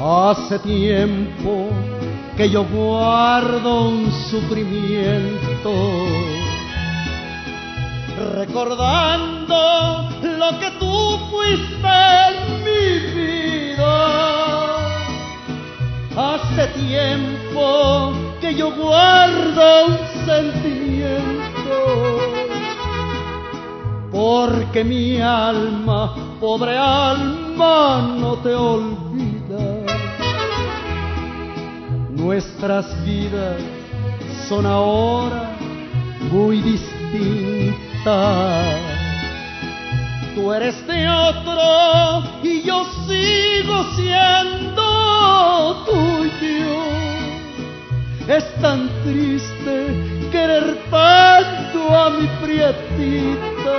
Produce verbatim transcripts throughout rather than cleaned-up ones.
Hace tiempo que yo guardo un sufrimiento, recordando lo que tú fuiste en mi vida. Hace tiempo que yo guardo un sentimiento, porque mi alma, pobre alma, no te olvida. Nuestras vidas son ahora muy distintas. Tú eres de otro y yo sigo siendo tuyo. Es tan triste querer tanto a mi prietita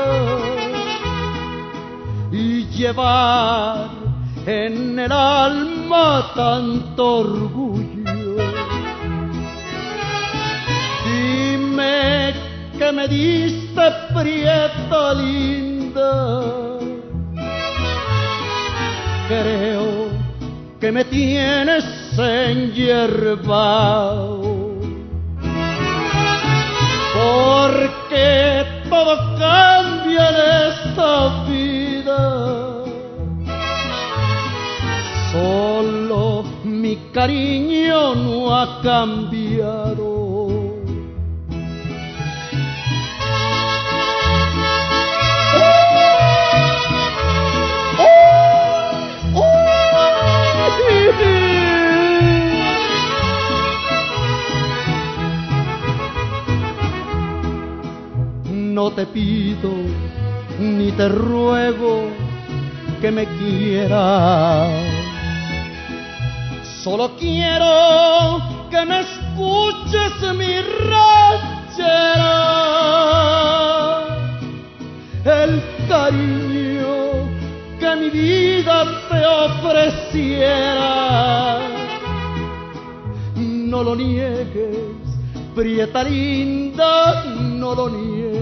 y llevar en el alma tanto orgullo. Dime que me diste, prieta linda, creo que me tienes enyerbao, porque todo cambia en esta vida. Solo mi cariño no ha cambiado. No te pido ni te ruego que me quieras, solo quiero que me escuches mi ranchera. El cariño que mi vida te ofreciera, no lo niegues, prieta linda, no lo niegues.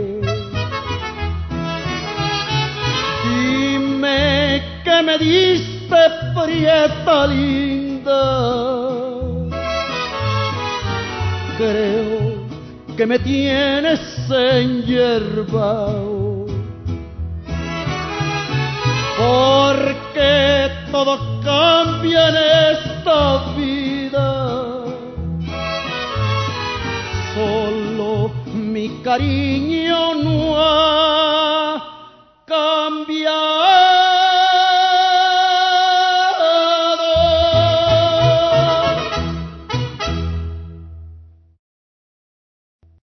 Dime que me diste, prieta linda, creo que me tienes enyerbao, porque todo cambia en esta vida. Solo mi cariño no ha